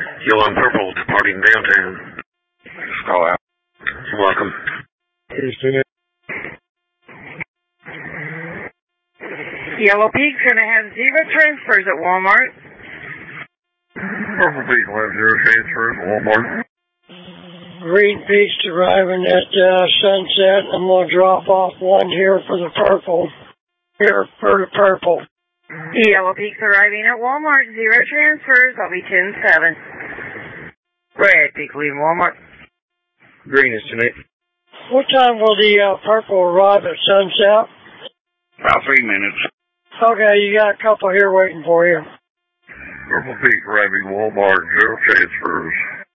Yellow and purple departing downtown. Just call out. You're welcome. Yellow Peak's going to have 0 transfers at Walmart. Purple Peak will have 0 transfers at Walmart. Green Peak's arriving at Sunset. I'm going to drop off one here for the purple. Here for the purple. Yellow Peak's arriving at Walmart. 0 transfers. I'll be 10-7. Red Peak leaving Walmart. Green is tonight. What time will the purple arrive at Sunset? About 3 minutes. Okay, you got a couple here waiting for you. Purple Peak arriving Walmart. 0 transfers.